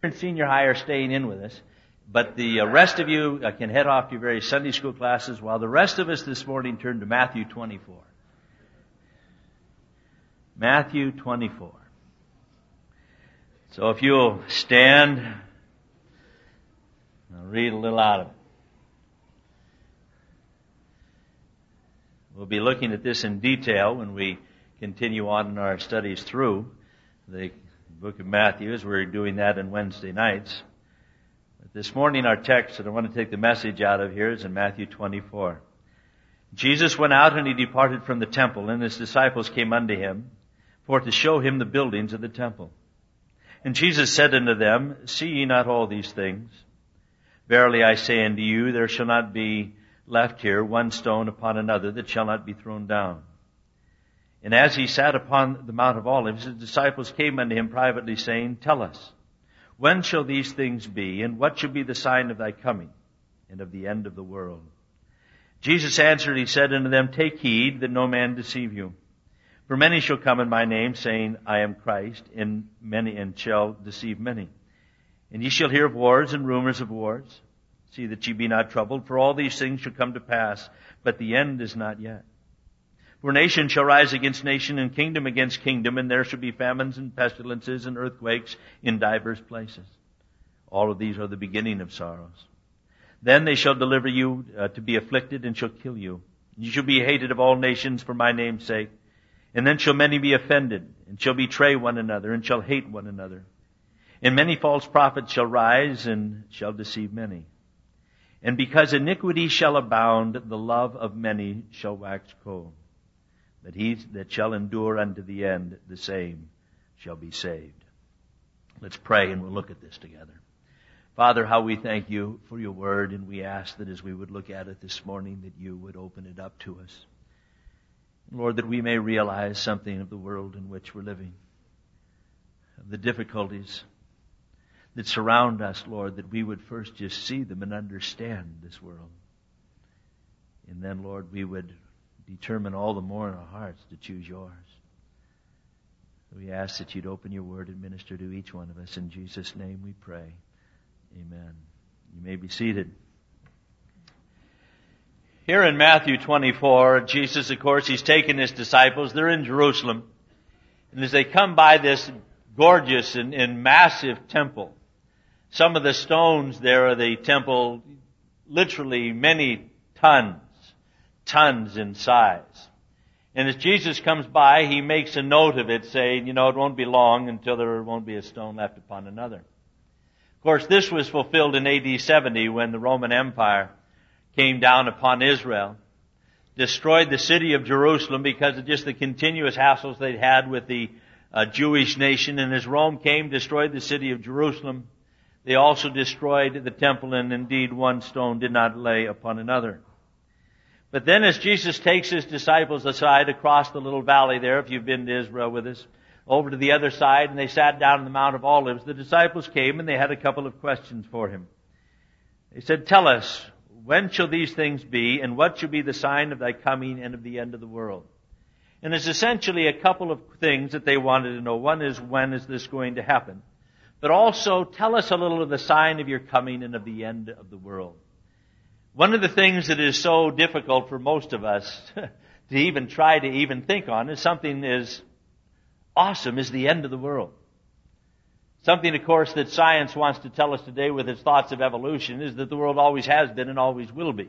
in senior high are staying in with us, but the rest of you can head off to your various Sunday school classes, while the rest of us this morning turn to Matthew 24. Matthew 24. So if you'll stand, I'll read a little out of it. We'll be looking at this in detail when we continue on in our studies through the book of Matthew, as we're doing that on Wednesday nights. But this morning our text that I want to take the message out of here is in Matthew 24. Jesus went out and he departed from the temple, and his disciples came unto him for to show him the buildings of the temple. And Jesus said unto them, See ye not all these things? Verily I say unto you, there shall not be left here one stone upon another that shall not be thrown down. And as he sat upon the Mount of Olives, his disciples came unto him privately, saying, Tell us, when shall these things be, and what shall be the sign of thy coming, and of the end of the world? Jesus answered, he said unto them, Take heed that no man deceive you. For many shall come in my name, saying, I am Christ, and shall deceive many. And ye shall hear of wars and rumors of wars. See that ye be not troubled, for all these things shall come to pass, but the end is not yet. For nation shall rise against nation, and kingdom against kingdom, and there shall be famines and pestilences and earthquakes in divers places. All of these are the beginning of sorrows. Then they shall deliver you to be afflicted, and shall kill you. You shall be hated of all nations for my name's sake. And then shall many be offended, and shall betray one another, and shall hate one another. And many false prophets shall rise, and shall deceive many. And because iniquity shall abound, the love of many shall wax cold. But he that shall endure unto the end, the same shall be saved. Let's pray and we'll look at this together. Father, how we thank you for your word, and we ask that as we would look at it this morning, that you would open it up to us. Lord, that we may realize something of the world in which we're living, of the difficulties that surround us, Lord, that we would first just see them and understand this world. And then, Lord, we would determine all the more in our hearts to choose yours. We ask that you'd open your word and minister to each one of us. In Jesus' name we pray. Amen. You may be seated. Here in Matthew 24, Jesus, of course, he's taken his disciples. They're in Jerusalem. And as they come by this gorgeous and massive temple, some of the stones there of the temple, literally many tons in size. And as Jesus comes by, he makes a note of it, saying, it won't be long until there won't be a stone left upon another. Of course, this was fulfilled in AD 70 when the Roman Empire came down upon Israel, destroyed the city of Jerusalem because of just the continuous hassles they'd had with the Jewish nation. And as Rome came, destroyed the city of Jerusalem, they also destroyed the temple, and indeed one stone did not lay upon another. But then as Jesus takes his disciples aside across the little valley there, if you've been to Israel with us, over to the other side, and they sat down on the Mount of Olives, the disciples came and they had a couple of questions for him. They said, Tell us, when shall these things be, and what shall be the sign of thy coming and of the end of the world? And it's essentially a couple of things that they wanted to know. One is, when is this going to happen? But also, tell us a little of the sign of your coming and of the end of the world. One of the things that is so difficult for most of us to even try to even think on is something as awesome as the end of the world. Something, of course, that science wants to tell us today with its thoughts of evolution is that the world always has been and always will be.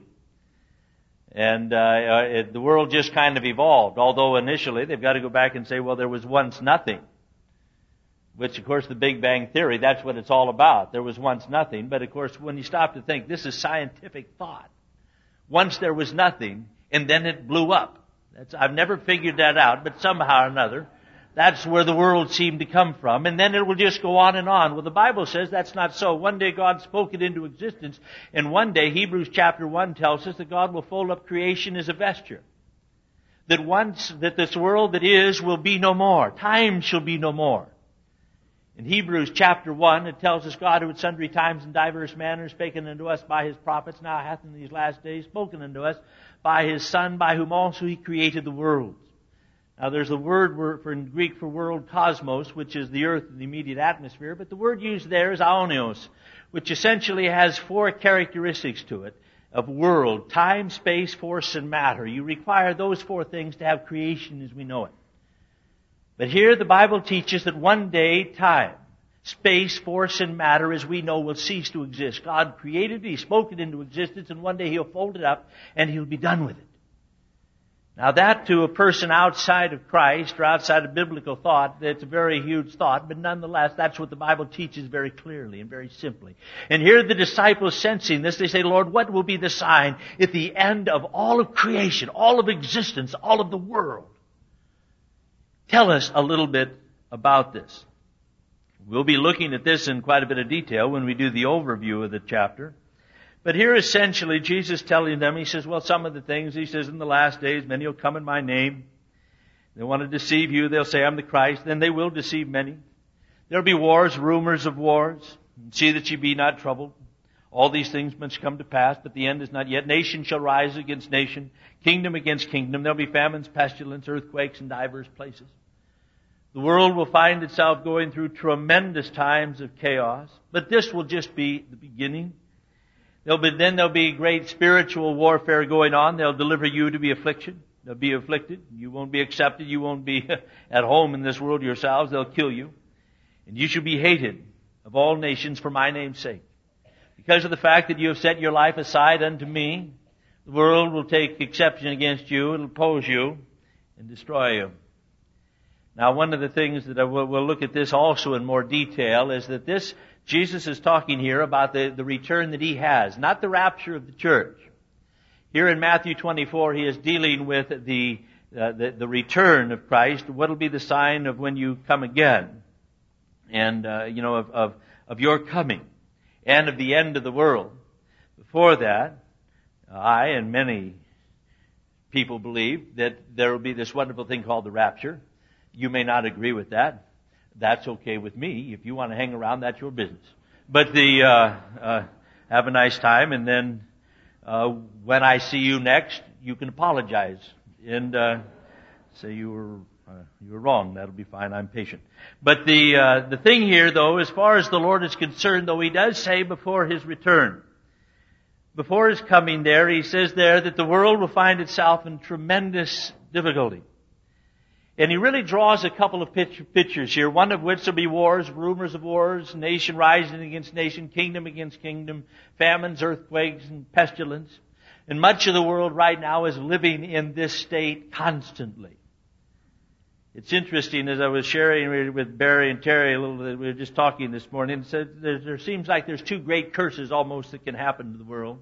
And the world just kind of evolved, although initially they've got to go back and say, well, there was once nothing. Which, of course, the Big Bang Theory, that's what it's all about. There was once nothing. But, of course, when you stop to think, this is scientific thought. Once there was nothing, and then it blew up. I've never figured that out, but somehow or another, that's where the world seemed to come from. And then it will just go on and on. Well, the Bible says that's not so. One day God spoke it into existence. And one day, Hebrews chapter 1 tells us that God will fold up creation as a vesture. That this world that is will be no more. Time shall be no more. In Hebrews chapter 1, it tells us God who at sundry times and diverse manners spoken unto us by his prophets, now hath in these last days spoken unto us by his Son, by whom also he created the worlds. Now there's the word for in Greek for world, cosmos, which is the earth and the immediate atmosphere, but the word used there is aonios, which essentially has 4 characteristics to it of world: time, space, force, and matter. You require those 4 things to have creation as we know it. But here the Bible teaches that one day time, space, force, and matter as we know will cease to exist. God created it, He spoke it into existence, and one day He'll fold it up and He'll be done with it. Now that to a person outside of Christ or outside of biblical thought, that's a very huge thought, but nonetheless, that's what the Bible teaches very clearly and very simply. And here the disciples sensing this, they say, Lord, what will be the sign at the end of all of creation, all of existence, all of the world? Tell us a little bit about this. We'll be looking at this in quite a bit of detail when we do the overview of the chapter. But here essentially Jesus telling them, He says, well, some of the things, He says, in the last days, many will come in my name. They want to deceive you. They'll say, I'm the Christ. Then they will deceive many. There'll be wars, rumors of wars. See that ye be not troubled. All these things must come to pass, but the end is not yet. Nation shall rise against nation, kingdom against kingdom. There'll be famines, pestilence, earthquakes in divers places. The world will find itself going through tremendous times of chaos, but this will just be the beginning. There'll be great spiritual warfare going on. They'll deliver you to be affliction. They'll be afflicted. You won't be accepted. You won't be at home in this world yourselves. They'll kill you. And you shall be hated of all nations for my name's sake. Because of the fact that you have set your life aside unto me, the world will take exception against you. It'll oppose you and destroy you. Now, one of the things that we'll look at this also in more detail is that Jesus is talking here about the return that He has, not the rapture of the church. Here in Matthew 24, He is dealing with the return of Christ. What will be the sign of when you come again? And, of your coming and of the end of the world. Before that, I and many people believe that there will be this wonderful thing called the rapture. You may not agree with that. That's okay with me. If you want to hang around, that's your business. But have a nice time, and then when I see you next, you can apologize and say you were wrong. That'll be fine. I'm patient. But the thing here, though, as far as the Lord is concerned, though He does say before His return, before His coming there, He says there that the world will find itself in tremendous difficulty. And He really draws a couple of pictures here, one of which will be wars, rumors of wars, nation rising against nation, kingdom against kingdom, famines, earthquakes, and pestilence. And much of the world right now is living in this state constantly. It's interesting, as I was sharing with Barry and Terry a little bit, we were just talking this morning, it said there seems like there's 2 great curses almost that can happen to the world.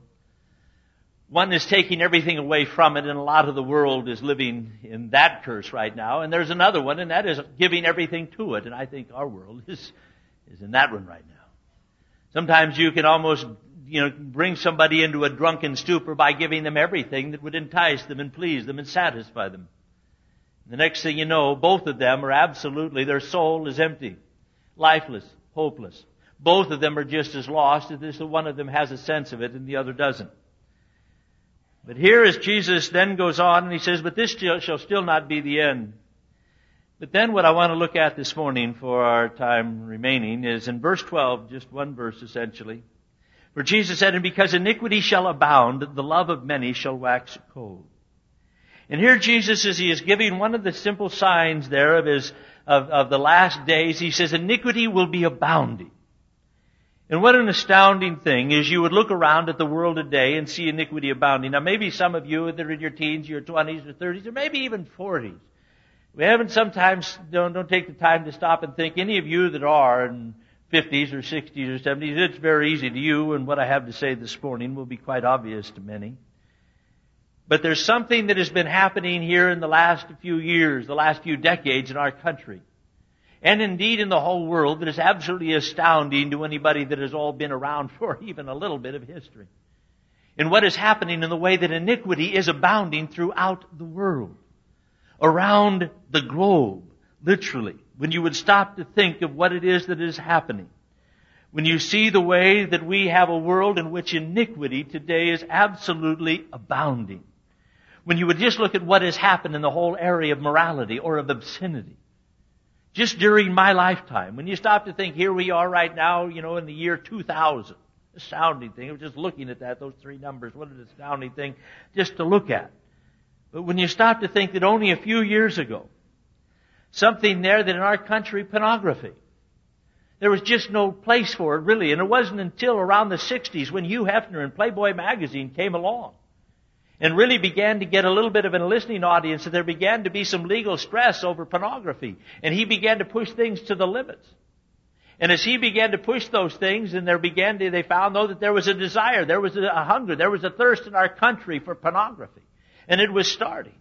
One is taking everything away from it, and a lot of the world is living in that curse right now. And there's another one, and that is giving everything to it. And I think our world is in that one right now. Sometimes you can almost, bring somebody into a drunken stupor by giving them everything that would entice them and please them and satisfy them. The next thing you know, both of them are absolutely, their soul is empty, lifeless, hopeless. Both of them are just as lost as one of them has a sense of it and the other doesn't. But here as Jesus then goes on and He says, but this shall still not be the end. But then what I want to look at this morning for our time remaining is in verse 12, just one verse essentially. For Jesus said, and because iniquity shall abound, the love of many shall wax cold. And here Jesus, as He is giving one of the simple signs there of the last days, He says, iniquity will be abounding. And what an astounding thing is you would look around at the world today and see iniquity abounding. Now maybe some of you that are in your teens, your 20s or 30s, or maybe even 40s. We haven't sometimes, don't take the time to stop and think, any of you that are in 50s or 60s or 70s, it's very easy to you, and what I have to say this morning will be quite obvious to many. But there's something that has been happening here in the last few years, the last few decades in our country. And indeed in the whole world, that is absolutely astounding to anybody that has all been around for even a little bit of history. And what is happening in the way that iniquity is abounding throughout the world. Around the globe, literally. When you would stop to think of what it is that is happening. When you see the way that we have a world in which iniquity today is absolutely abounding. when you would just look at what has happened in the whole area of morality or of obscenity. Just during my lifetime, when you stop to think, here we are right now, in the year 2000. Astounding thing. I was just looking at those three numbers. What an astounding thing just to look at. But when you stop to think that only a few years ago, something there that in our country, pornography, there was just no place for it really. And it wasn't until around the 60s when Hugh Hefner and Playboy magazine came along and really began to get a little bit of a listening audience, that there began to be some legal stress over pornography. And he began to push things to the limits. And as he began to push those things, and they found though that there was a desire, there was a hunger, there was a thirst in our country for pornography. And it was starting.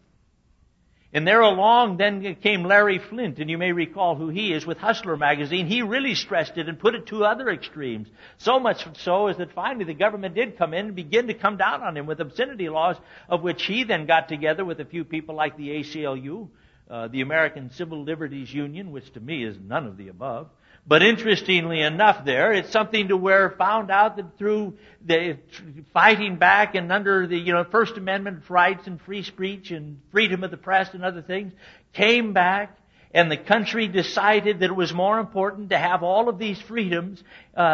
And there along then came Larry Flint, and you may recall who he is with Hustler magazine. He really stressed it and put it to other extremes. So much so as that finally the government did come in and begin to come down on him with obscenity laws, of which he then got together with a few people like the ACLU, the American Civil Liberties Union, which to me is none of the above. But interestingly enough it's something to where found out that through the fighting back and under the, First Amendment rights and free speech and freedom of the press and other things, came back and the country decided that it was more important to have all of these freedoms,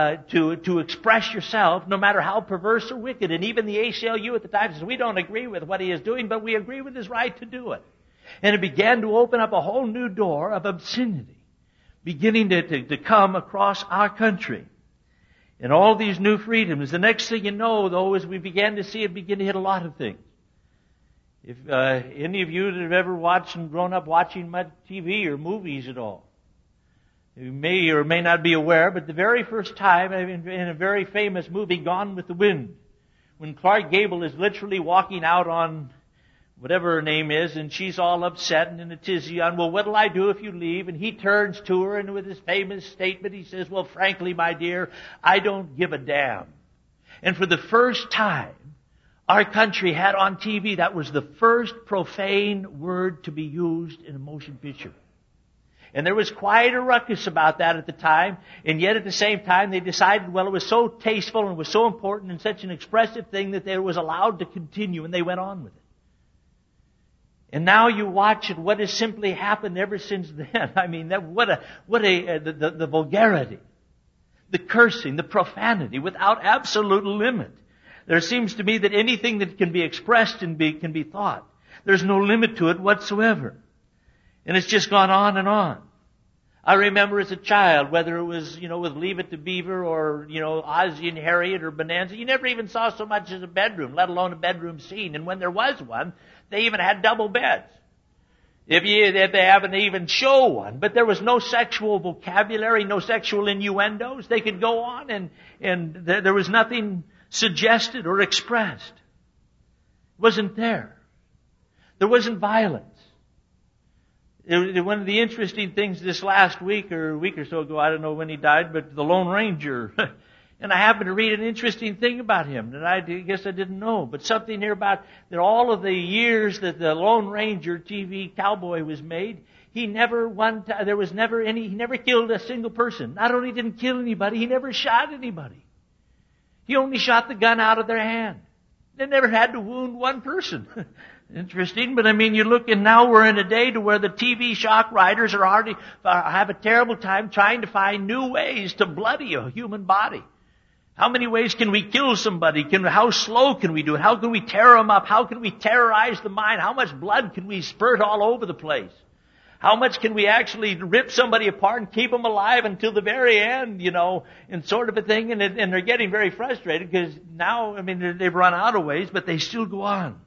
to express yourself, no matter how perverse or wicked. And even the ACLU at the time says, we don't agree with what he is doing, but we agree with his right to do it. And it began to open up a whole new door of obscenity, beginning to come across our country. And all these new freedoms. The next thing you know, though, is we began to see it begin to hit a lot of things. If any of you that have ever watched and grown up watching much TV or movies at all, you may or may not be aware, but the very first time in a very famous movie, Gone with the Wind, when Clark Gable is literally walking out on whatever her name is, and she's all upset and in a tizzy on, well, what'll I do if you leave? And he turns to her, and with his famous statement, he says, well, frankly, my dear, I don't give a damn. And for the first time, our country had on TV, that was the first profane word to be used in a motion picture. And there was quite a ruckus about that at the time, and yet at the same time they decided, well, it was so tasteful and it was so important and such an expressive thing that it was allowed to continue, and they went on with it. And now you watch it, what has simply happened ever since then. I mean, the vulgarity, the cursing, the profanity without absolute limit. There seems to be that anything that can be expressed and can be thought, there's no limit to it whatsoever. And it's just gone on and on. I remember as a child, whether it was, with Leave It to Beaver or, Ozzie and Harriet or Bonanza, you never even saw so much as a bedroom, let alone a bedroom scene. And when there was one, they even had double beds. If they haven't even show one, but there was no sexual vocabulary, no sexual innuendos. They could go on and there was nothing suggested or expressed. It wasn't there. There wasn't violence. One of the interesting things this last week or a week or so ago, I don't know when he died, but the Lone Ranger. And I happened to read an interesting thing about him that I guess I didn't know. But something here about that all of the years that the Lone Ranger TV cowboy was made, he never killed a single person. Not only didn't kill anybody, he never shot anybody. He only shot the gun out of their hand. They never had to wound one person. Interesting, but you look, and now we're in a day to where the TV shock writers have a terrible time trying to find new ways to bloody a human body. How many ways can we kill somebody? How slow can we do it? How can we tear them up? How can we terrorize the mind? How much blood can we spurt all over the place? How much can we actually rip somebody apart and keep them alive until the very end, and sort of a thing? And they're getting very frustrated because now, they've run out of ways, but they still go on.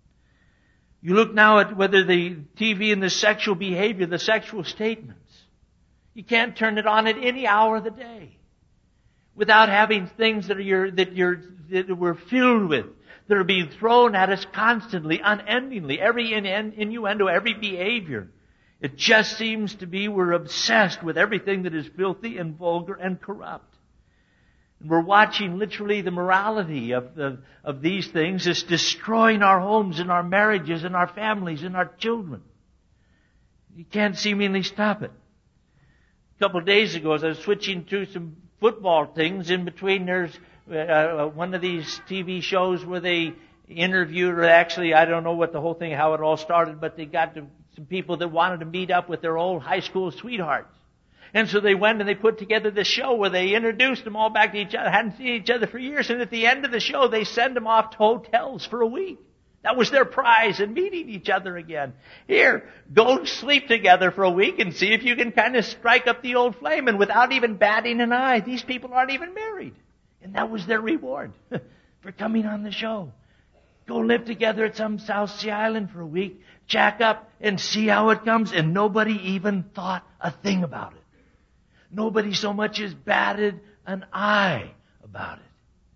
You look now at whether the TV and the sexual behavior, the sexual statements. You can't turn it on at any hour of the day without having things that we're filled with, that are being thrown at us constantly, unendingly, every innuendo, every behavior. It just seems to be we're obsessed with everything that is filthy and vulgar and corrupt. And we're watching literally the morality of these things is destroying our homes and our marriages and our families and our children. You can't seemingly stop it. A couple of days ago, as I was switching through some football things, in between there's one of these TV shows where they interviewed, or actually, I don't know what the whole thing, how it all started, but they got some people that wanted to meet up with their old high school sweethearts. And so they went and they put together this show where they introduced them all back to each other, hadn't seen each other for years, and at the end of the show, they send them off to hotels for a week. That was their prize in meeting each other again. Here, go sleep together for a week and see if you can kind of strike up the old flame. And without even batting an eye, these people aren't even married. And that was their reward for coming on the show. Go live together at some South Sea island for a week, jack up and see how it comes. And nobody even thought a thing about it. Nobody so much as batted an eye about it.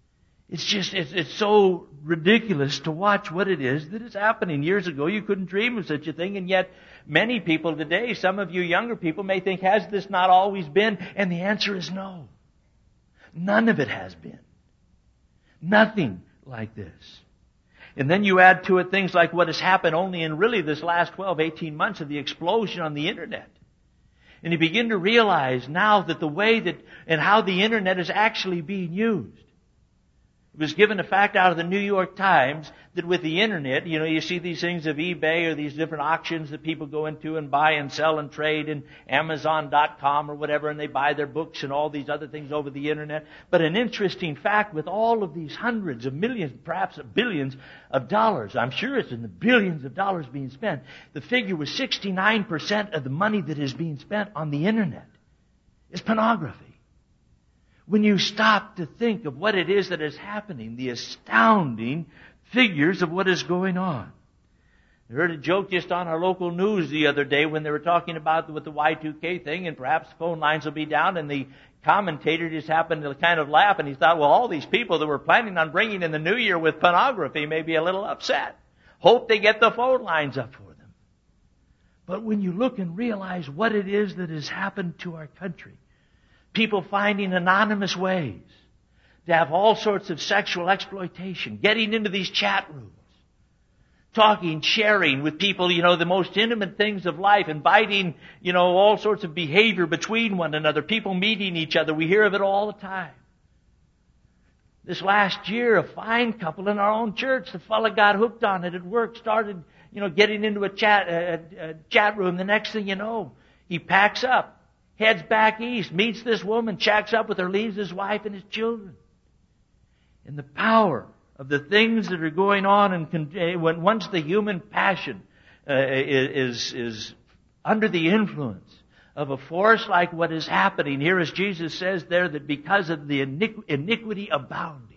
It's so ridiculous to watch what it is that is happening. Years ago, you couldn't dream of such a thing, and yet many people today, some of you younger people may think, has this not always been? And the answer is no. None of it has been. Nothing like this. And then you add to it things like what has happened only in really this last 12, 18 months of the explosion on the Internet. And you begin to realize now that the way that and how the Internet is actually being used. It was given a fact out of the New York Times that with the Internet, you see these things of eBay or these different auctions that people go into and buy and sell and trade in Amazon.com or whatever, and they buy their books and all these other things over the Internet. But an interesting fact, with all of these hundreds of millions, perhaps billions of dollars, I'm sure it's in the billions of dollars being spent, the figure was 69% of the money that is being spent on the Internet is pornography. When you stop to think of what it is that is happening, the astounding figures of what is going on. I heard a joke just on our local news the other day when they were talking about with the Y2K thing, and perhaps the phone lines will be down, and the commentator just happened to kind of laugh, and he thought, well, all these people that were planning on bringing in the new year with pornography may be a little upset. Hope they get the phone lines up for them. But when you look and realize what it is that has happened to our country, people finding anonymous ways to have all sorts of sexual exploitation, getting into these chat rooms, talking, sharing with people, the most intimate things of life, inviting, all sorts of behavior between one another, people meeting each other. We hear of it all the time. This last year, a fine couple in our own church, the fellow got hooked on it at work, started, getting into a chat room. The next thing you know, he packs up, heads back east, meets this woman, checks up with her, leaves his wife and his children. And the power of the things that are going on, and once the human passion is under the influence of a force like what is happening here, as Jesus says there, that because of the iniquity abounding,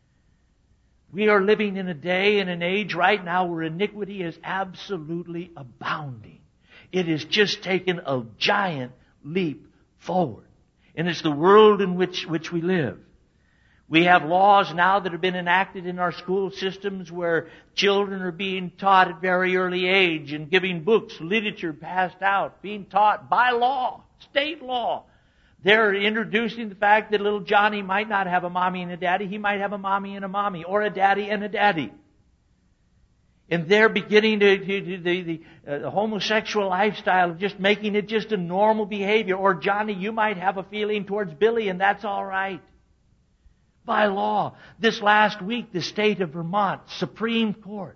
we are living in a day and an age right now where iniquity is absolutely abounding. It has just taken a giant leap forward. And it's the world in which we live. We have laws now that have been enacted in our school systems where children are being taught at very early age and giving books, literature passed out, being taught by law, state law. They're introducing the fact that little Johnny might not have a mommy and a daddy. He might have a mommy and a mommy, or a daddy and a daddy. And they're beginning the homosexual lifestyle of just making it just a normal behavior. Or Johnny, you might have a feeling towards Billy, and that's all right. By law. This last week, the state of Vermont Supreme Court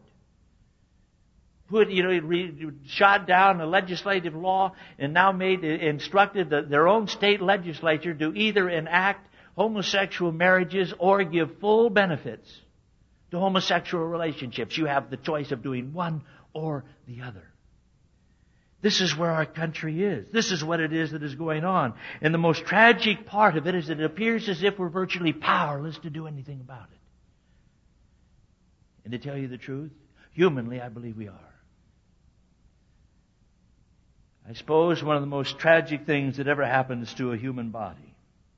shot down a legislative law and now instructed their own state legislature to either enact homosexual marriages or give full benefits to homosexual relationships. You have the choice of doing one or the other. This is where our country is. This is what it is that is going on. And the most tragic part of it is that it appears as if we're virtually powerless to do anything about it. And to tell you the truth, humanly, I believe we are. I suppose one of the most tragic things that ever happens to a human body,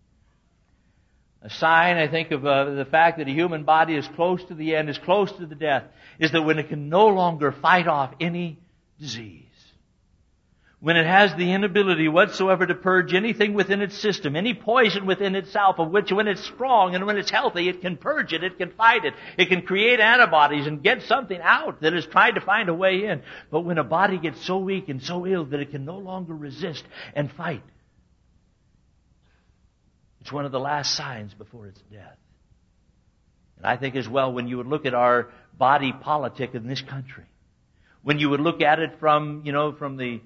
a sign, I think, of the fact that a human body is close to the end, is close to the death, is that when it can no longer fight off any disease, when it has the inability whatsoever to purge anything within its system, any poison within itself, of which when it's strong and when it's healthy, it can purge it, it can fight it, it can create antibodies and get something out that is trying to find a way in. But when a body gets so weak and so ill that it can no longer resist and fight, it's one of the last signs before its death. And I think as well, when you would look at our body politic in this country, when you would look at it from the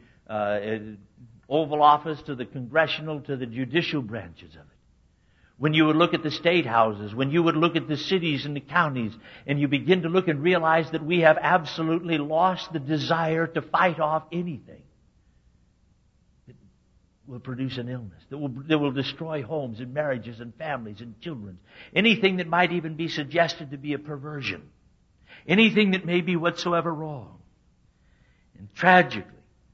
Oval Office to the congressional to the judicial branches of it, when you would look at the state houses, when you would look at the cities and the counties, and you begin to look and realize that we have absolutely lost the desire to fight off anything that will produce an illness, that will destroy homes and marriages and families and children, anything that might even be suggested to be a perversion, anything that may be whatsoever wrong. And tragically,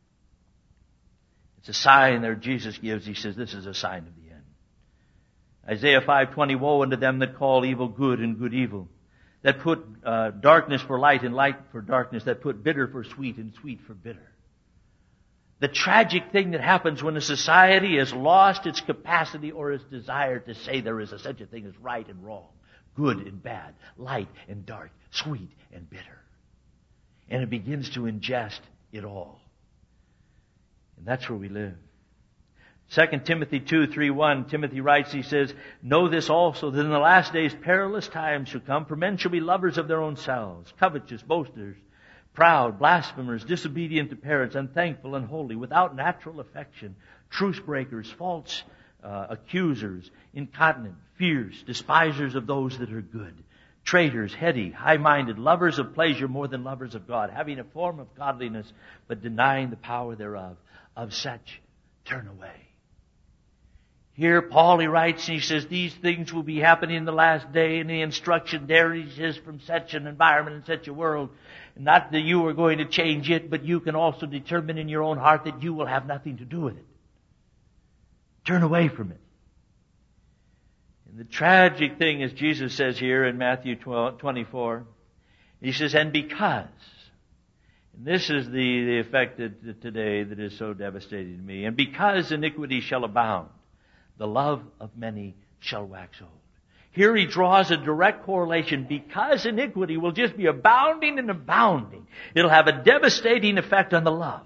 it's a sign there Jesus gives. He says, this is a sign of the end. Isaiah 5:20, woe unto them that call evil good and good evil, that put darkness for light and light for darkness, that put bitter for sweet and sweet for bitter. The tragic thing that happens when a society has lost its capacity or its desire to say there is such a thing as right and wrong, good and bad, light and dark, sweet and bitter. And it begins to ingest it all. And that's where we live. 2 Timothy 2:3-1, Timothy writes, he says, know this also, that in the last days perilous times shall come, for men shall be lovers of their own selves, covetous, boasters, proud, blasphemers, disobedient to parents, unthankful, unholy, without natural affection, truce breakers, false accusers, incontinent, fierce, despisers of those that are good, traitors, heady, high-minded, lovers of pleasure more than lovers of God, having a form of godliness, but denying the power thereof. Of such turn away. Here Paul, he writes, and he says, these things will be happening in the last day, and the instruction there he says from such an environment and such a world. Not that you are going to change it, but you can also determine in your own heart that you will have nothing to do with it. Turn away from it. And the tragic thing, as Jesus says here in Matthew 24, he says, and because, and this is the effect today that is so devastating to me, and because iniquity shall abound, the love of many shall wax old. Here he draws a direct correlation. Because iniquity will just be abounding and abounding, it'll have a devastating effect on the love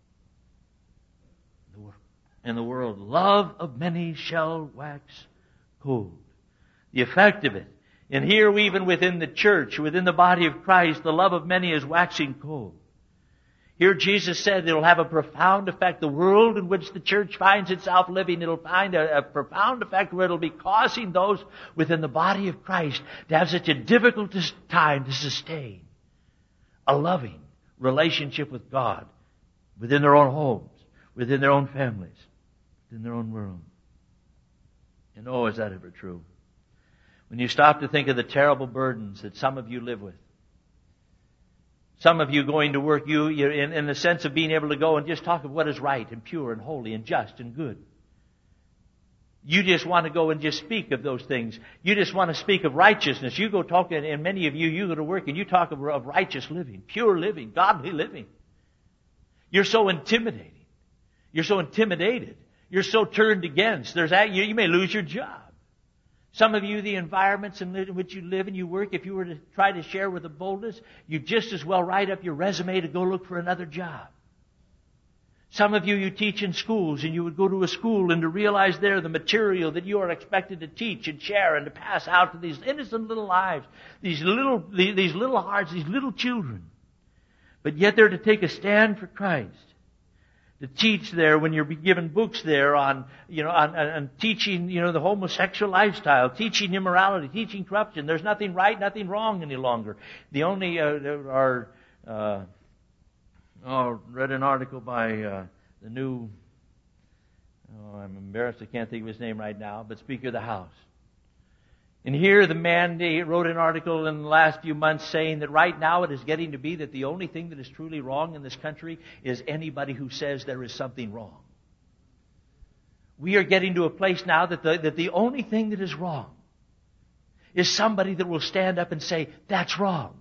in the world. Love of many shall wax cold. The effect of it. And here, even within the church, within the body of Christ, the love of many is waxing cold. Here Jesus said it'll have a profound effect. The world in which the church finds itself living, it'll find a profound effect where it'll be causing those within the body of Christ to have such a difficult time to sustain a loving relationship with God within their own homes, within their own families, within their own world. And oh, is that ever true? When you stop to think of the terrible burdens that some of you live with, some of you going to work, you're in the sense of being able to go and just talk of what is right and pure and holy and just and good. You just want to go and just speak of those things. You just want to speak of righteousness. You go talk, and many of you go to work and you talk of righteous living, pure living, godly living. You're so intimidating. You're so intimidated. You're so turned against. You may lose your job. Some of you, the environments in which you live and you work, if you were to try to share with a boldness, you'd just as well write up your resume to go look for another job. Some of you teach in schools, and you would go to a school and to realize there the material that you are expected to teach and share and to pass out to these innocent little lives, these little hearts, these little children. But yet they're to take a stand for Christ. To teach there when you're given books there on teaching, the homosexual lifestyle, teaching immorality, teaching corruption. There's nothing right, nothing wrong any longer. The only, read an article by the new, I'm embarrassed I can't think of his name right now, but Speaker of the House. And here the man, he wrote an article in the last few months saying that right now it is getting to be that the only thing that is truly wrong in this country is anybody who says there is something wrong. We are getting to a place now that the only thing that is wrong is somebody that will stand up and say, that's wrong.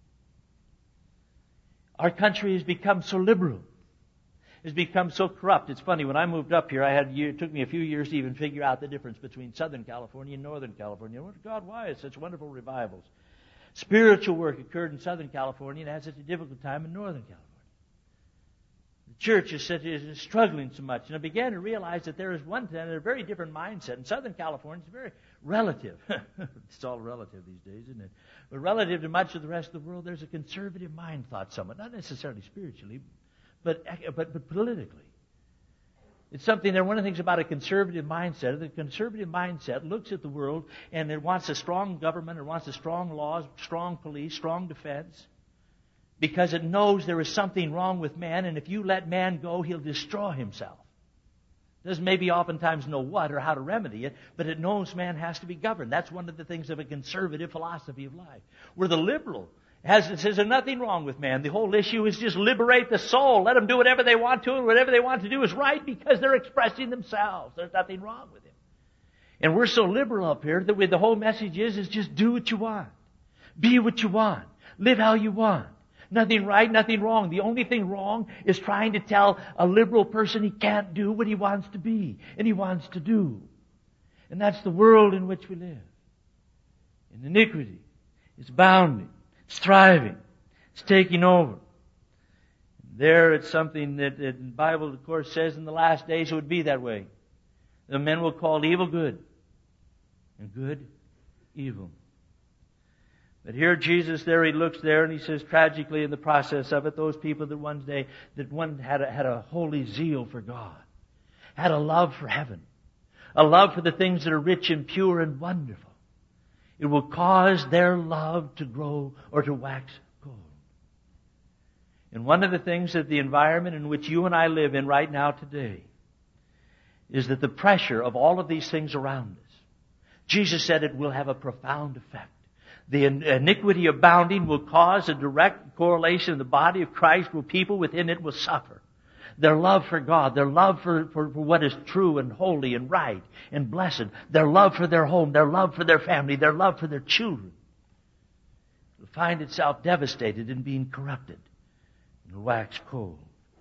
Our country has become so liberal. Has become so corrupt. It's funny, when I moved up here, it took me a few years to even figure out the difference between Southern California and Northern California. I wondered, God, why is such wonderful revivals? Spiritual work occurred in Southern California and had such a difficult time in Northern California. The church is struggling so much. And I began to realize that there is a very different mindset. In Southern California, it's very relative. It's all relative these days, isn't it? But relative to much of the rest of the world, there's a conservative mind thought somewhat. Not necessarily spiritually, but politically. It's something there. One of the things about a conservative mindset, the conservative mindset looks at the world and it wants a strong government, it wants a strong laws, strong police, strong defense, because it knows there is something wrong with man, and if you let man go, he'll destroy himself. It doesn't maybe oftentimes know what or how to remedy it, but it knows man has to be governed. That's one of the things of a conservative philosophy of life. Where the liberal says there's nothing wrong with man. The whole issue is just liberate the soul. Let them do whatever they want to, and whatever they want to do is right because they're expressing themselves. There's nothing wrong with him. And we're so liberal up here that the whole message is just do what you want. Be what you want. Live how you want. Nothing right, nothing wrong. The only thing wrong is trying to tell a liberal person he can't do what he wants to be and he wants to do. And that's the world in which we live. And iniquity is abounding. It's thriving. It's taking over. There it's something that the Bible, of course, says in the last days it would be that way. The men will call evil good and good evil. But here Jesus there, he looks there and he says tragically in the process of it, those people that one had a holy zeal for God, had a love for heaven, a love for the things that are rich and pure and wonderful. It will cause their love to grow or to wax cold. And one of the things that the environment in which you and I live in right now today is that the pressure of all of these things around us, Jesus said it will have a profound effect. The iniquity abounding will cause a direct correlation in the body of Christ where people within it will suffer. Their love for God, their love for what is true and holy and right and blessed, their love for their home, their love for their family, their love for their children will find itself devastated and being corrupted and wax cold.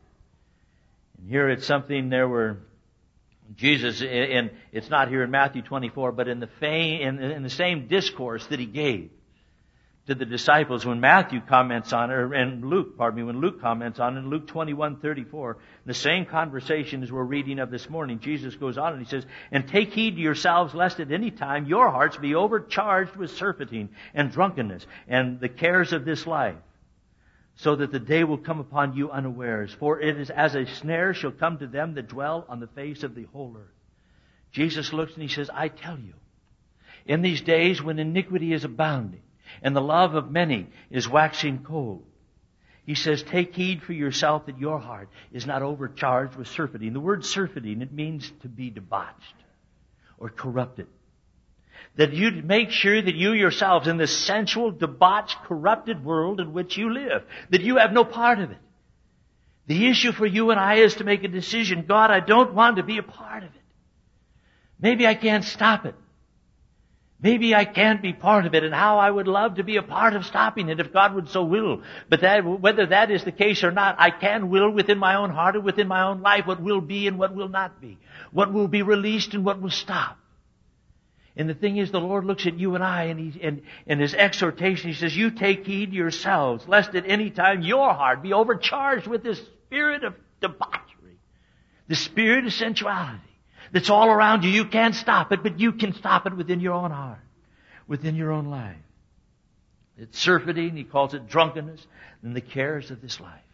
And here it's something there where Jesus, and it's not here in Matthew 24, but in the same discourse that he gave to the disciples when Matthew comments on it, when Luke comments on it, in Luke 21:34, the same conversation as we're reading of this morning, Jesus goes on and he says, "And take heed to yourselves, lest at any time your hearts be overcharged with surfeiting and drunkenness and the cares of this life, so that the day will come upon you unawares. For it is as a snare shall come to them that dwell on the face of the whole earth." Jesus looks and he says, I tell you, in these days when iniquity is abounding and the love of many is waxing cold, he says, take heed for yourself that your heart is not overcharged with surfeiting. The word surfeiting, it means to be debauched or corrupted. That you make sure that you yourselves, in this sensual, debauched, corrupted world in which you live, that you have no part of it. The issue for you and I is to make a decision. God, I don't want to be a part of it. Maybe I can't stop it. Maybe I can't be part of it, and how I would love to be a part of stopping it if God would so will. But whether that is the case or not, I can will within my own heart and within my own life what will be and what will not be. What will be released and what will stop. And the thing is, the Lord looks at you and I, and His exhortation, He says, you take heed to yourselves, lest at any time your heart be overcharged with this spirit of debauchery, the spirit of sensuality that's all around you. You can't stop it, but you can stop it within your own heart, within your own life. It's surfeiting, He calls it drunkenness, and the cares of this life.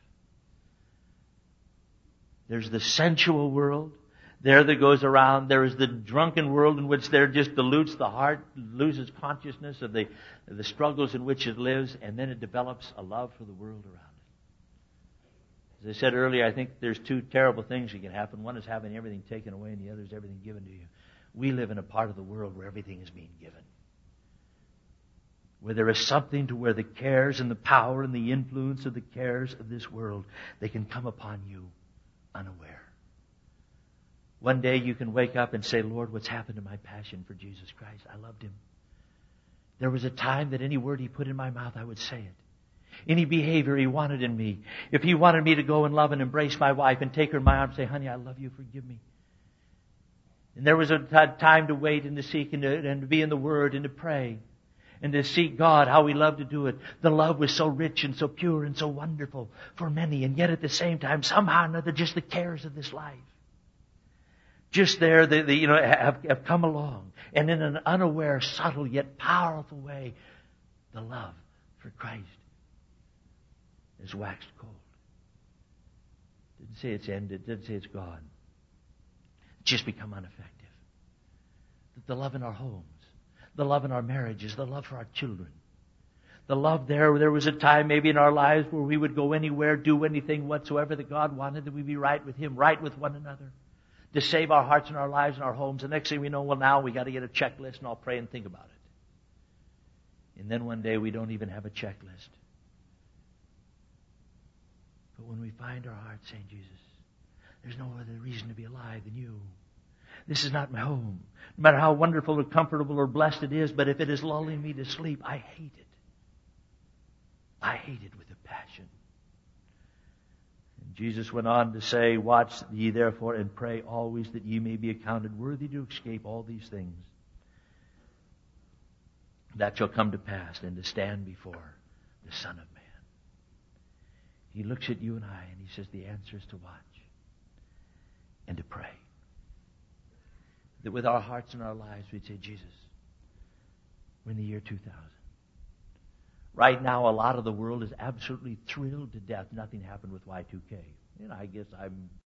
There's the sensual world. There that goes around. There is the drunken world in which there just dilutes the heart, loses consciousness of the struggles in which it lives, and then it develops a love for the world around it. As I said earlier, I think there's two terrible things that can happen. One is having everything taken away, and the other is everything given to you. We live in a part of the world where everything is being given. Where there is something to where the cares and the power and the influence of the cares of this world, they can come upon you unaware. One day you can wake up and say, Lord, what's happened to my passion for Jesus Christ? I loved Him. There was a time that any word He put in my mouth, I would say it. Any behavior He wanted in me. If He wanted me to go and love and embrace my wife and take her in my arms and say, honey, I love you, forgive me. And there was a time to wait and to seek and to be in the Word and to pray and to seek God, how we love to do it. The love was so rich and so pure and so wonderful for many, and yet at the same time, somehow or another, just the cares of this life. just there, they have come along. And in an unaware, subtle, yet powerful way, the love for Christ is waxed cold. Didn't say it's ended, didn't say it's gone. It's just become ineffective. The love in our homes, the love in our marriages, the love for our children. The love there was a time maybe in our lives where we would go anywhere, do anything whatsoever that God wanted, that we'd be right with Him, right with one another, to save our hearts and our lives and our homes. The next thing we know, well, now we got to get a checklist and I'll pray and think about it. And then one day we don't even have a checklist. But when we find our hearts saying, Jesus, there's no other reason to be alive than you. This is not my home. No matter how wonderful or comfortable or blessed it is, but if it is lulling me to sleep, I hate it. I hate it with a passion. And Jesus went on to say, watch ye therefore and pray always that ye may be accounted worthy to escape all these things that shall come to pass and to stand before the Son of Man. He looks at you and I and He says the answer is to watch and to pray. That with our hearts and our lives we'd say, Jesus, we're in the year 2000. Right now, a lot of the world is absolutely thrilled to death. Nothing happened with Y2K. I guess I'm